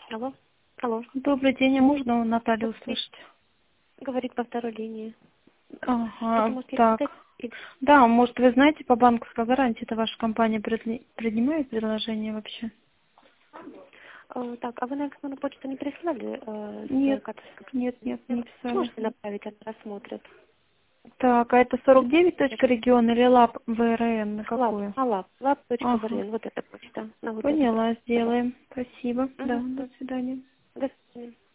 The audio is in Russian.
Алло. Алло. Добрый день, а можно у Натальи услышать? Говорит по второй линии. Что-то Ага, может так. Да, может, вы знаете, по банковской гарантии это ваша компания принимает предложение вообще? Так, а вы на электронную почту не прислали Нет, свою карточку? нет, не Нет. писали. Можете направить, она рассмотрит. Так, а это 49 точка регион или лап ВРН, на Лап, какую? Ага, lab.vrn, вот эта почта, на вот эту. поняла, сделаем. Спасибо, да, Угу. до свидания. До свидания.